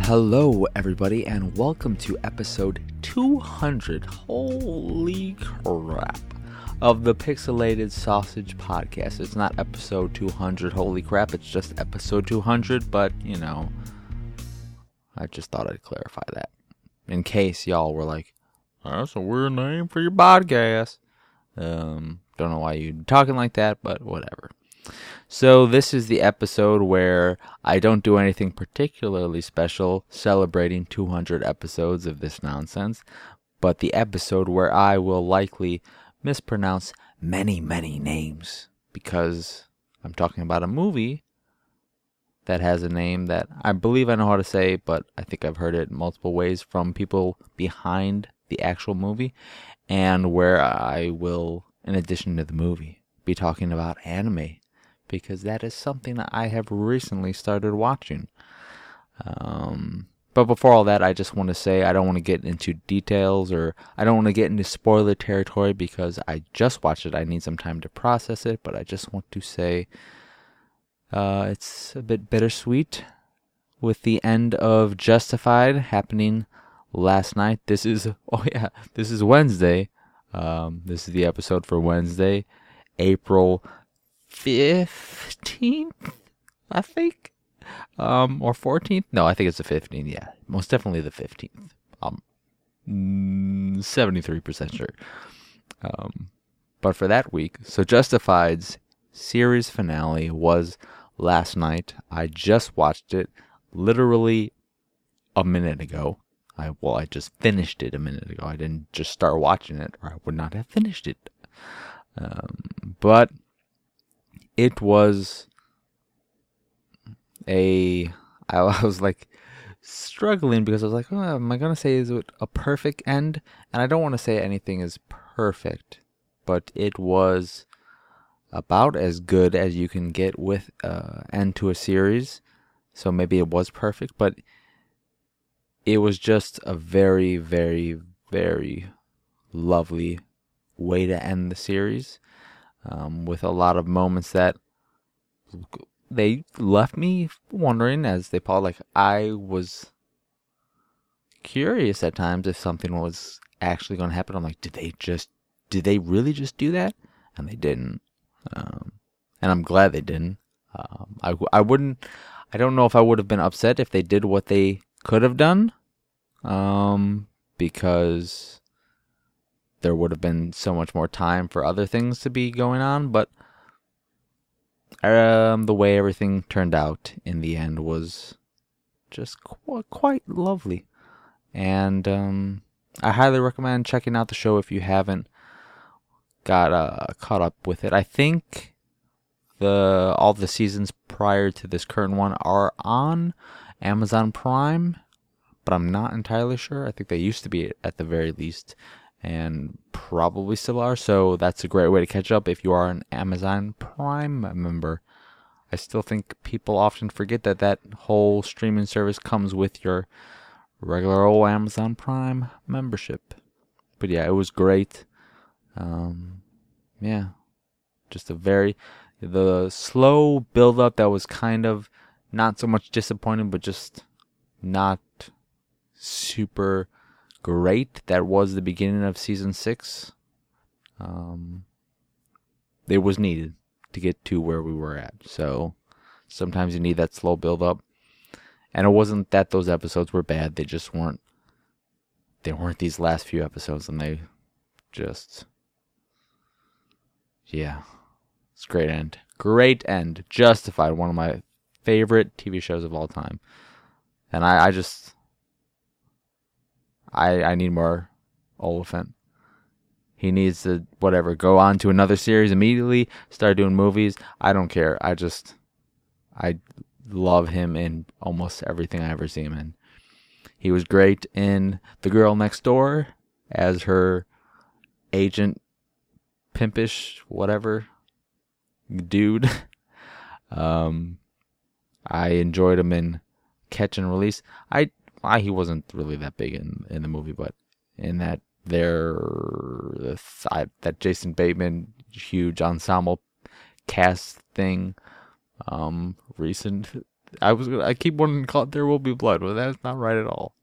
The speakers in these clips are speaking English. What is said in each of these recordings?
Hello, everybody, and welcome to episode 200, holy crap, of the Pixelated Sausage Podcast. It's not episode 200, holy crap, it's just episode 200, but, I just thought I'd clarify that. In case y'all were like, that's a weird name for your podcast. Don't know why you're talking like that, but whatever. So this is the episode where I don't do anything particularly special celebrating 200 episodes of this nonsense, but the episode where I will likely mispronounce many names because I'm talking about a movie that has a name that I believe I know how to say, but I think I've heard it multiple ways from people behind the actual movie, and where I will, in addition to the movie, be talking about anime, because that is something that I have recently started watching. But before all that, I just want to say I don't want to get into details, or I don't want to get into spoiler territory because I just watched it. I need some time to process it, but I just want to say it's a bit bittersweet with the end of Justified happening last night. This is Wednesday. This is the episode for Wednesday, April 15th, I think, or 14th. No, I think it's the 15th. Yeah, most definitely the 15th. 73% sure. But for that week, so Justified's series finale was last night. I just watched it literally a minute ago. I just finished it a minute ago. I didn't just start watching it, or I would not have finished it. But it was I was like struggling because I was like, am I going to say is it a perfect end? And I don't want to say anything is perfect, but it was about as good as you can get with end to a series. So maybe it was perfect, but it was just a very, very, very lovely way to end the series. With a lot of moments that they left me wondering, as they probably I was curious at times if something was actually going to happen. I'm like, did they really just do that? And they didn't. And I'm glad they didn't. I don't know if I would have been upset if they did what they could have done, because there would have been so much more time for other things to be going on, but the way everything turned out in the end was just quite lovely. And I highly recommend checking out the show if you haven't got caught up with it. I think all the seasons prior to this current one are on Amazon Prime, but I'm not entirely sure. I think they used to be at the very least, and probably still are, so that's a great way to catch up if you are an Amazon Prime member. I still think people often forget that whole streaming service comes with your regular old Amazon Prime membership. But yeah, it was great. Just the slow build-up that was kind of not so much disappointing, but just not super great. That was the beginning of season 6. It was needed to get to where we were at. So sometimes you need that slow build up. And it wasn't that those episodes were bad. They just weren't. They weren't these last few episodes, and they just, yeah, it's a great end. Great end. Justified, one of my favorite TV shows of all time. And I need more Oliphant. He needs to, go on to another series immediately, start doing movies. I don't care. I love him in almost everything I ever see him in. He was great in The Girl Next Door as her agent, pimpish, whatever, dude. I enjoyed him in Catch and Release. He wasn't really that big in the movie, but in that that Jason Bateman huge ensemble cast thing, recent I keep wanting to call it There Will Be Blood, but that's not right at all.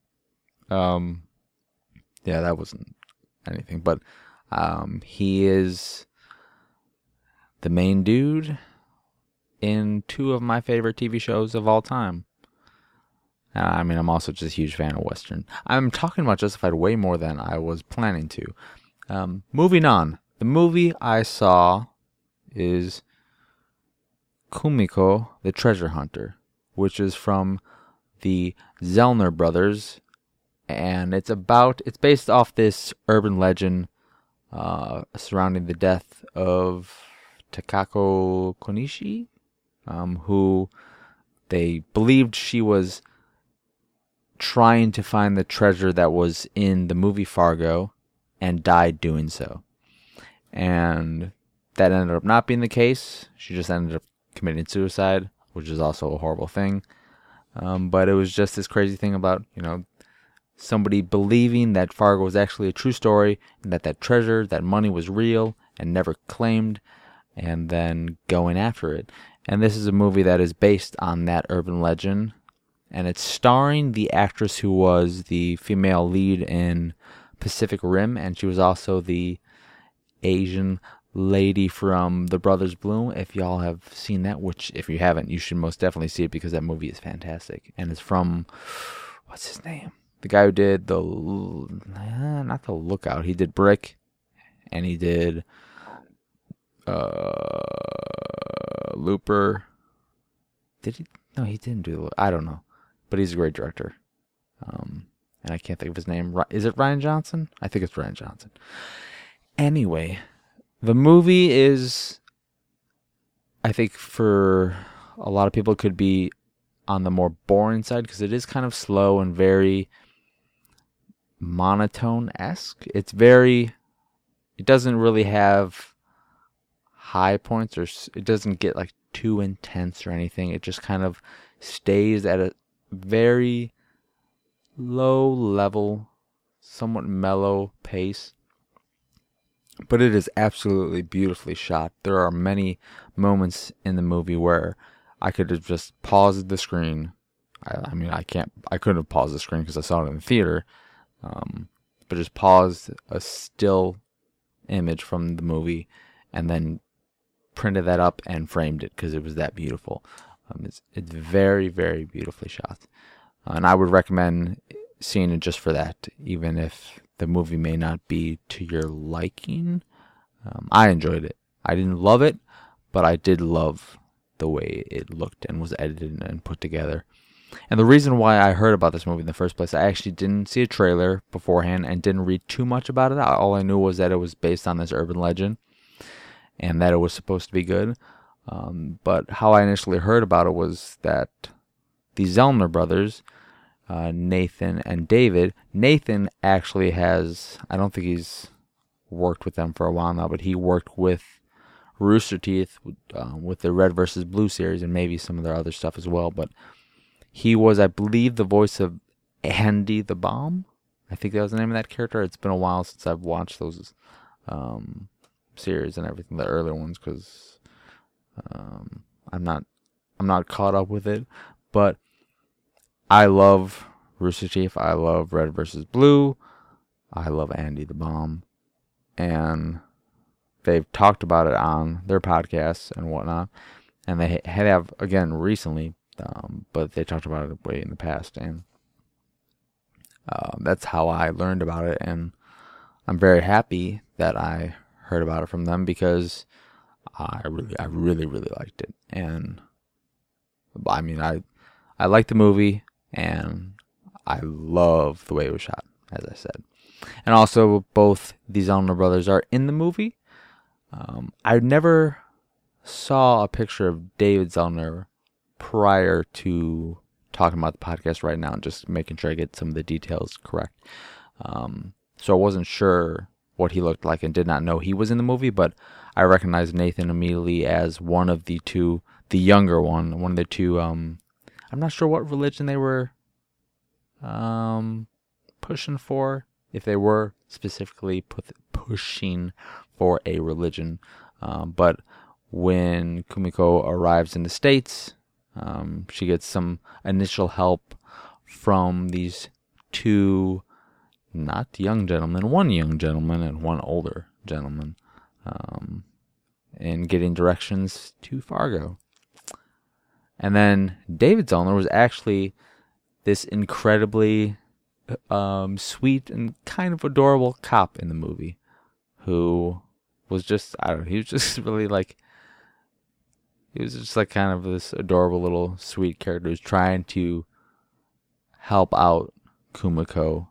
Yeah, that wasn't anything. But he is the main dude in 2 of my favorite TV shows of all time. I mean, I'm also just a huge fan of Western. I'm talking about Justified way more than I was planning to. Moving on. The movie I saw is Kumiko the Treasure Hunter, which is from the Zellner brothers, and it's based off this urban legend surrounding the death of Takako Konishi, who they believed she was trying to find the treasure that was in the movie Fargo and died doing so. And that ended up not being the case. She just ended up committing suicide, which is also a horrible thing. But it was just this crazy thing about, somebody believing that Fargo was actually a true story and that treasure, that money was real and never claimed, and then going after it. And this is a movie that is based on that urban legend, and it's starring the actress who was the female lead in Pacific Rim, and she was also the Asian lady from The Brothers Bloom. If y'all have seen that, which if you haven't, you should most definitely see it because that movie is fantastic. And it's from, what's his name? The guy who did not The Lookout. He did Brick, and he did Looper. Did he? No, he didn't do. I don't know, but he's a great director. And I can't think of his name. Is it Ryan Johnson? I think it's Ryan Johnson. Anyway, the movie is, I think for a lot of people, could be on the more boring side because it is kind of slow and very monotone-esque. It doesn't really have high points, or it doesn't get like too intense or anything. It just kind of stays at a very low level, somewhat mellow pace. But it is absolutely beautifully shot. There are many moments in the movie where I could have just paused the screen. I couldn't have paused the screen because I saw it in the theater. But just paused a still image from the movie and then printed that up and framed it because it was that beautiful. It's very, very beautifully shot. And I would recommend seeing it just for that, even if the movie may not be to your liking. I enjoyed it. I didn't love it, but I did love the way it looked and was edited and put together. And the reason why I heard about this movie in the first place, I actually didn't see a trailer beforehand and didn't read too much about it. All I knew was that it was based on this urban legend and that it was supposed to be good. But how I initially heard about it was that the Zellner brothers, Nathan and David. Nathan actually has, I don't think he's worked with them for a while now, but he worked with Rooster Teeth with the Red vs. Blue series and maybe some of their other stuff as well. But he was, I believe, the voice of Andy the Bomb. I think that was the name of that character. It's been a while since I've watched those series and everything, the earlier ones, because I'm not caught up with it. But I love Rooster Teeth. I love Red vs. Blue. I love Andy the Bomb. And they've talked about it on their podcasts and whatnot. And they have, again, recently. But they talked about it way in the past. And that's how I learned about it. And I'm very happy that I heard about it from them because I really, really liked it. And I mean, I liked the movie. And I love the way it was shot, as I said. And also, both the Zellner brothers are in the movie. I never saw a picture of David Zellner prior to talking about the podcast right now and just making sure I get some of the details correct. So I wasn't sure what he looked like and did not know he was in the movie, but I recognized Nathan immediately as one of the two, the younger one of the two. I'm not sure what religion they were pushing for, if they were specifically pushing for a religion. But when Kumiko arrives in the States, She gets some initial help from these two, not young gentlemen, one young gentleman and one older gentleman, in getting directions to Fargo. And then David Zollner was actually this incredibly sweet and kind of adorable cop in the movie who was just, I don't know, he was just really like, he was just like kind of this adorable little sweet character who's trying to help out Kumiko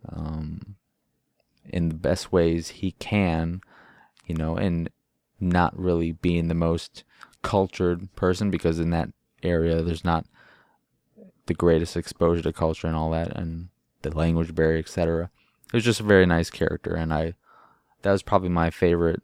in the best ways he can, and not really being the most cultured person, because in that area there's not the greatest exposure to culture and all that, and the language barrier, etc. It was just a very nice character, and that was probably my favorite,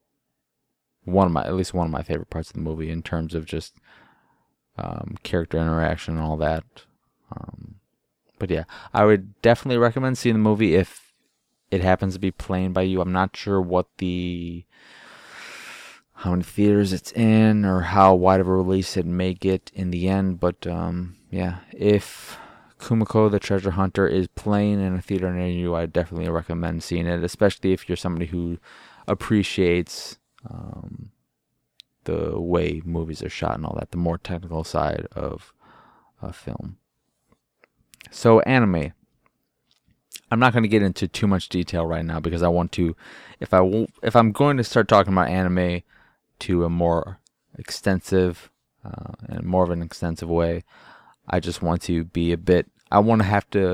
at least one of my favorite parts of the movie in terms of just character interaction and all that. But yeah, I would definitely recommend seeing the movie if it happens to be playing by you. I'm not sure how many theaters it's in or how wide of a release it may get in the end. But yeah, if Kumiko the Treasure Hunter is playing in a theater near you, I definitely recommend seeing it, especially if you're somebody who appreciates the way movies are shot and all that, the more technical side of a film. So anime. I'm not going to get into too much detail right now because I want to, if I'm going to start talking about anime to a more extensive and more of an extensive way, I just want to be I want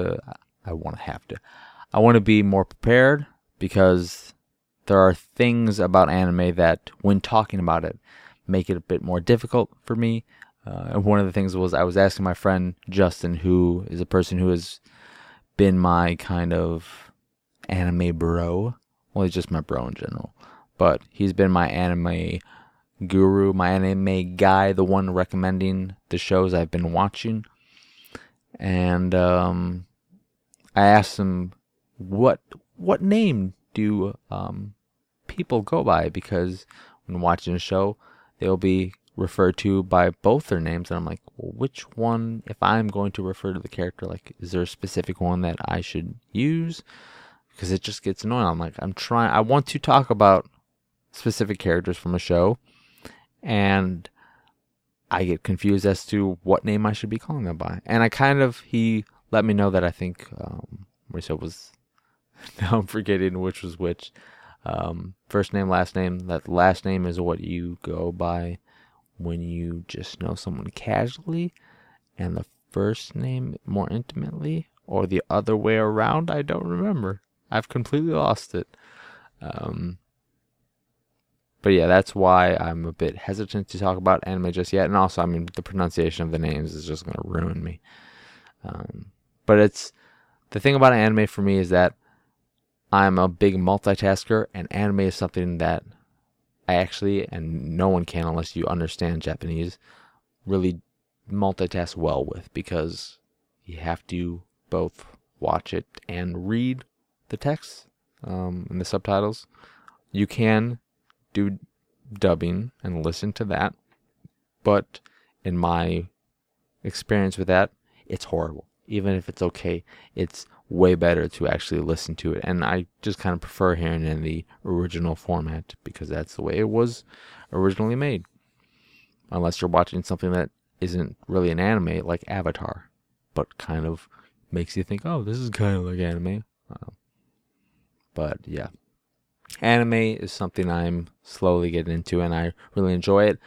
to be more prepared, because there are things about anime that, when talking about it, make it a bit more difficult for me. And one of the things was, I was asking my friend Justin, who is a person who has been my kind of anime bro. Well, he's just my bro in general, but he's been my anime guru, my anime guy, the one recommending the shows I've been watching. And I asked him, what name do people go by? Because when watching a show, they'll be referred to by both their names, and I'm like, well, which one, if I'm going to refer to the character, like, is there a specific one that I should use? Because it just gets annoying. I'm like, I want to talk about specific characters from a show, and I get confused as to what name I should be calling them by. And he let me know that I think, now I'm forgetting which was which. First name, last name. That last name is what you go by when you just know someone casually, and the first name more intimately, or the other way around. I don't remember. I've completely lost it. But yeah, that's why I'm a bit hesitant to talk about anime just yet. And also, the pronunciation of the names is just going to ruin me. But the thing about anime for me is that I'm a big multitasker, and anime is something that I actually, and no one can unless you understand Japanese, really multitask well with, because you have to both watch it and read the text and the subtitles. You can do dubbing and listen to that, but in my experience with that, it's horrible. Even if it's okay, it's way better to actually listen to it. And I just kind of prefer hearing it in the original format, because that's the way it was originally made. Unless you're watching something that isn't really an anime, like Avatar, but kind of makes you think, oh, this is kind of like anime. But yeah, anime is something I'm slowly getting into, and I really enjoy it.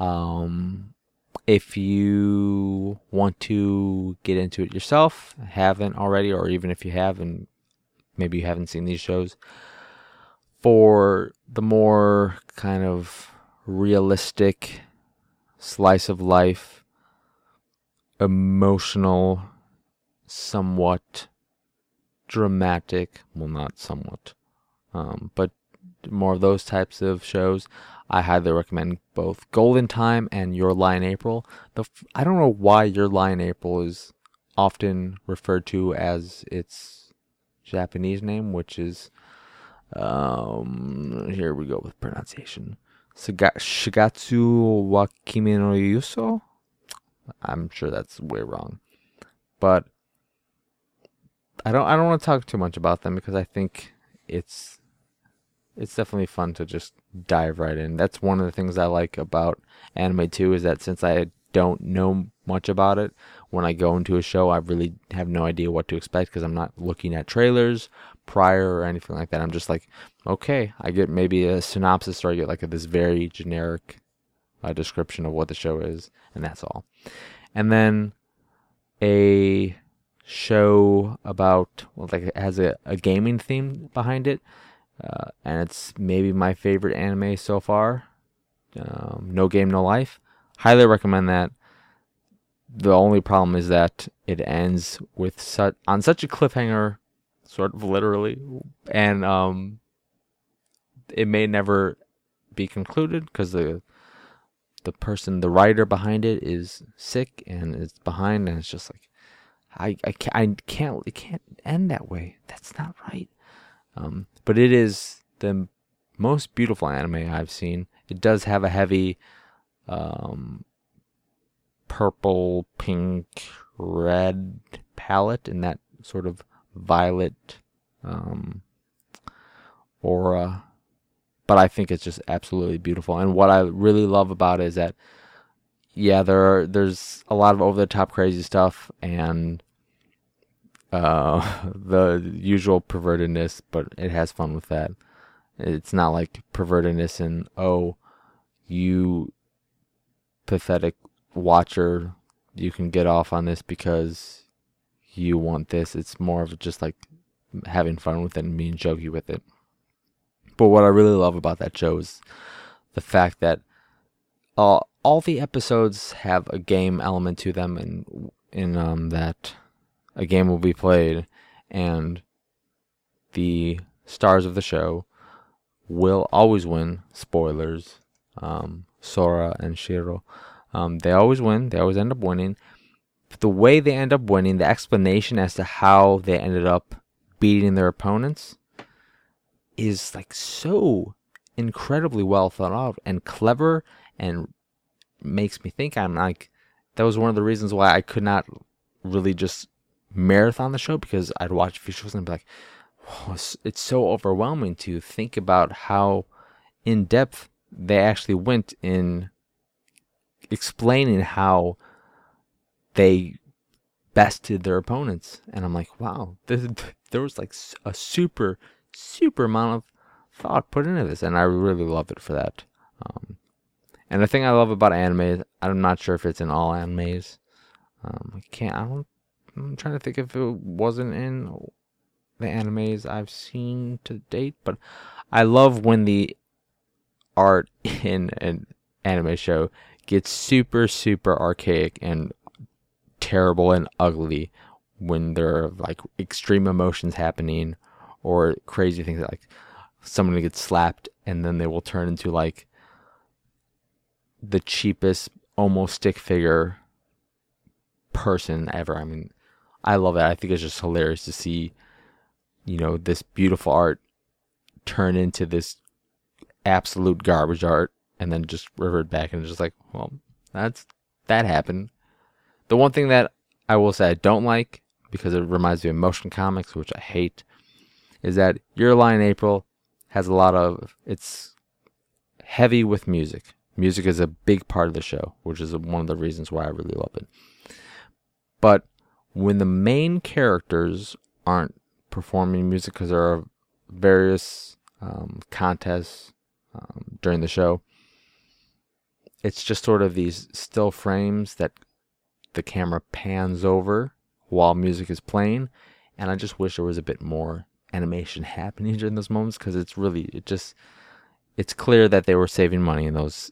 If you want to get into it yourself, haven't already, or even if you have and maybe you haven't seen these shows, for the more kind of realistic, slice of life, emotional, somewhat dramatic, well, not somewhat, but more of those types of shows, I highly recommend both Golden Time and Your Lie in April. I don't know why Your Lie in April is often referred to as its Japanese name, which is, here we go with pronunciation, Shigatsu wa Kimi no Yuso. I'm sure that's way wrong. But I don't want to talk too much about them because I think it's definitely fun to just dive right in. That's one of the things I like about anime too, is that since I don't know much about it, when I go into a show, I really have no idea what to expect because I'm not looking at trailers prior or anything like that. I'm just like, okay, I get maybe a synopsis or I get like this very generic description of what the show is, and that's all. And then a show about, well, like it has a gaming theme behind it, and it's maybe my favorite anime so far. No Game No Life. Highly recommend that. The only problem is that it ends with on such a cliffhanger, sort of literally, and it may never be concluded because the writer behind it is sick and it's behind, and it's just like it can't end that way. That's not right. But it is the most beautiful anime I've seen. It does have a heavy purple, pink, red palette in that sort of violet aura. But I think it's just absolutely beautiful. And what I really love about it is that, yeah, there's a lot of over-the-top crazy stuff and the usual pervertedness, but it has fun with that. It's not like pervertedness and, oh, you pathetic watcher, you can get off on this because you want this. It's more of just like having fun with it and being jokey with it. But what I really love about that show is the fact that all the episodes have a game element to them, and in that a game will be played, and the stars of the show will always win. Spoilers. Sora and Shiro. They always win. They always end up winning. But the way they end up winning, the explanation as to how they ended up beating their opponents is like so incredibly well thought out and clever, and makes me think. I'm like, that was one of the reasons why I could not really just marathon the show, because I'd watch a few shows and be like, oh, it's so overwhelming to think about how in depth they actually went in explaining how they bested their opponents. And I'm like, wow, there was like a super amount of thought put into this, and I really loved it for that. And the thing I love about anime is, I'm not sure if it's in all animes. I'm trying to think if it wasn't in the animes I've seen to date, but I love when the art in an anime show gets super archaic and terrible and ugly when there are like extreme emotions happening or crazy things, like someone gets slapped and then they will turn into like the cheapest, almost stick figure person ever. I mean, I love that. I think it's just hilarious to see, this beautiful art turn into this absolute garbage art and then just revert back, and it's just like, well, that happened. The one thing that I will say I don't like, because it reminds me of motion comics, which I hate, is that Your Lie in April has it's heavy with music. Music is a big part of the show, which is one of the reasons why I really love it. But when the main characters aren't performing music, because there are various contests during the show, it's just sort of these still frames that the camera pans over while music is playing, and I just wish there was a bit more animation happening during those moments, because it's clear that they were saving money in those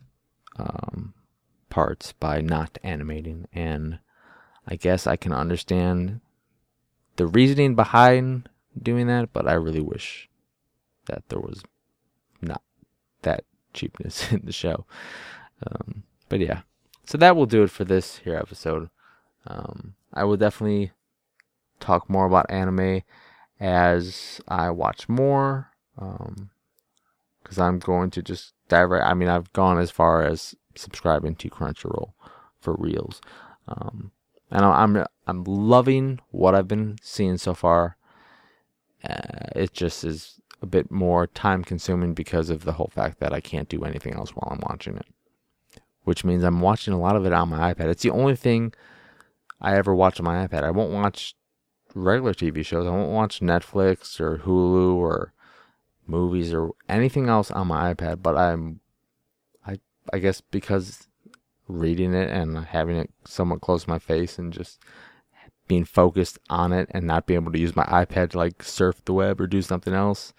parts by not animating, and I guess I can understand the reasoning behind doing that, but I really wish that there was not that cheapness in the show. But yeah, so that will do it for this here episode. I will definitely talk more about anime as I watch more, because I'm going to just dive right. I mean, I've gone as far as subscribing to Crunchyroll for reels. And I'm loving what I've been seeing so far. It just is a bit more time consuming because of the whole fact that I can't do anything else while I'm watching it, which means I'm watching a lot of it on my iPad. It's the only thing I ever watch on my iPad. I won't watch regular TV shows. I won't watch Netflix or Hulu or movies or anything else on my iPad. But I guess because reading it and having it somewhat close to my face and just being focused on it and not being able to use my iPad to like surf the web or do something else,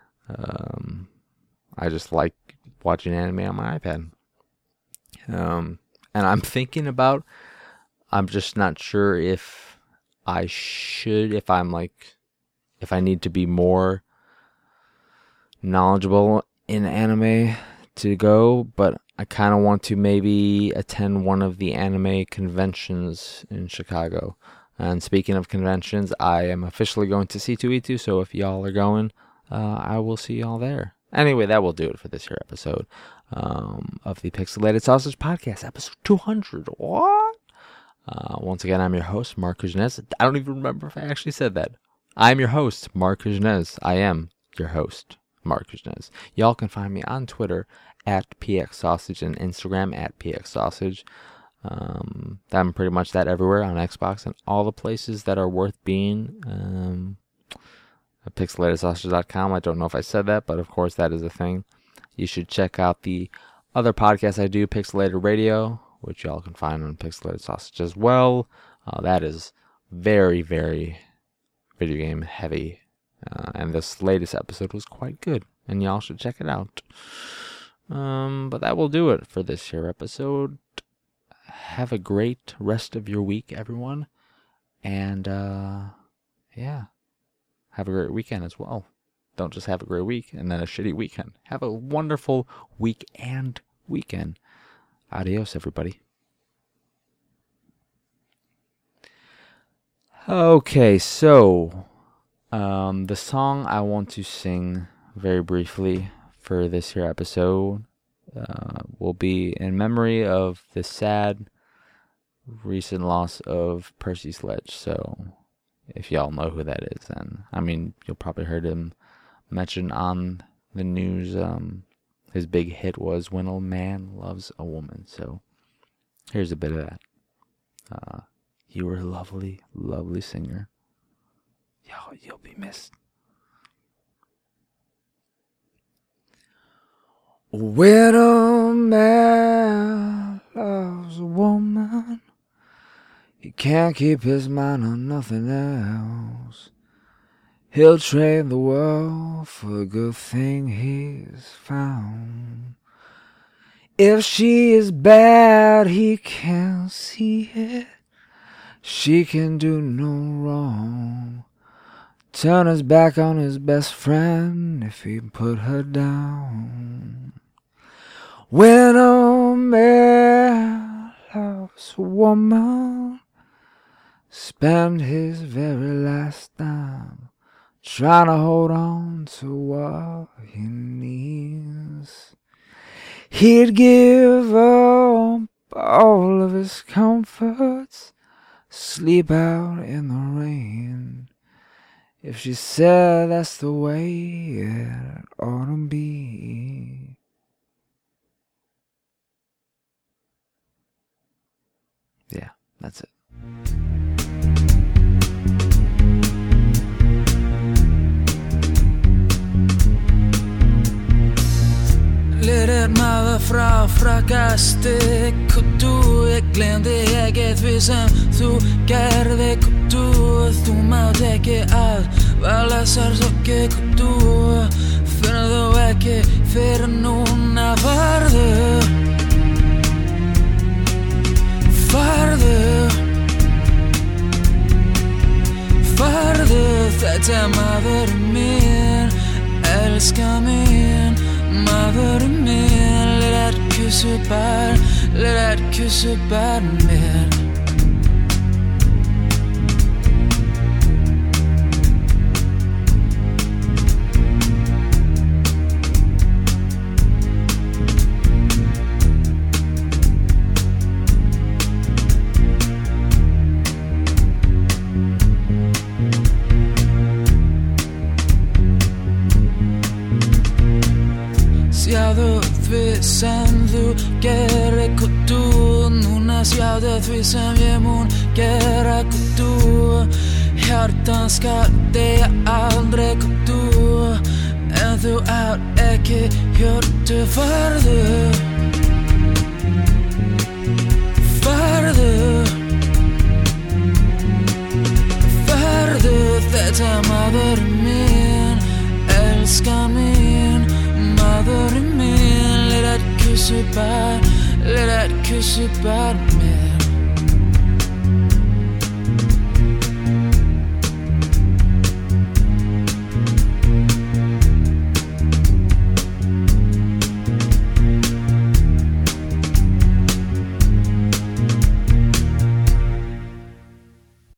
I just like watching anime on my iPad. And I'm thinking about, I'm just not sure if I should, if I need to be more knowledgeable in anime to go, but I kind of want to maybe attend one of the anime conventions in Chicago. And speaking of conventions, I am officially going to C2E2, so if y'all are going, I will see y'all there. Anyway, that will do it for this here episode of the Pixelated Sausage Podcast, episode 200. What? Once again, I'm your host, Mark Kuznez. I don't even remember if I actually said that. I'm your host, Mark Kuznez. I am your host, Mark Kuznez. Y'all can find me on Twitter at PXSausage and Instagram at PXSausage. I'm pretty much that everywhere on Xbox and all the places that are worth being. Pixelatedsausage.com. I don't know if I said that, but of course that is a thing. You should check out the other podcasts I do, Pixelated Radio, which y'all can find on Pixelated Sausage as well. That is very, very video game heavy. And this latest episode was quite good, and y'all should check it out. But that will do it for this here episode. Have a great rest of your week, everyone. And, yeah. Have a great weekend as well. Don't just have a great week and then a shitty weekend. Have a wonderful week and weekend. Adios, everybody. Okay, so the song I want to sing very briefly for this here episode will be in memory of the sad recent loss of Percy Sledge. So if y'all know who that is, then I mean, you'll probably heard him mentioned on the news. His big hit was When a Man Loves a Woman. So here's a bit of that. You were a lovely, lovely singer. You'll be missed. When a man loves a woman, he can't keep his mind on nothing else. He'll trade the world for a good thing he's found. If she is bad, he can't see it. She can do no wrong. Turn his back on his best friend if he put her down. When a man loves a woman, spend his very last dime trying to hold on to what he needs. He'd give up all of his comforts, sleep out in the rain, if she said that's the way it ought to be. Yeah, that's it. Leder maður frá frakasti Kutu, ég glemdi ekkert við sem þú gerði Kutu, þú mátt ekki að vala sársauki Kutu, finnur þú ekki fyrir núna Farðu Farðu, þetta maður minn, elska minn Maður minn, let that kysse bär mer sjáðu því sem þú gerir kudu. Núna sjáðu því sem ég mun gera kudu. Hjartan skal deyja aldrei kudu. En þú átt ekki hjörtu. Farðu þetta maðurinn minn, elskan mín, maðurinn minn. Let that kyss you bad, let that kyss you bad, man.